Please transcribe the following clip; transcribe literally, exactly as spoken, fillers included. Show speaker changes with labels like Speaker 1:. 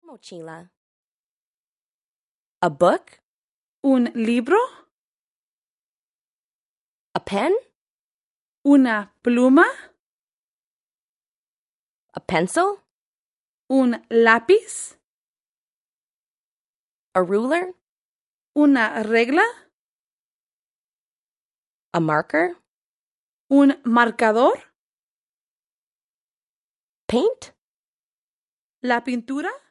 Speaker 1: mochila? A book?
Speaker 2: Un libro.
Speaker 1: A pen?
Speaker 2: Una pluma.
Speaker 1: A pencil?
Speaker 2: Un lápiz.
Speaker 1: A ruler?
Speaker 2: Una regla.
Speaker 1: A marker?
Speaker 2: Un marcador.
Speaker 1: Paint?
Speaker 2: La pintura.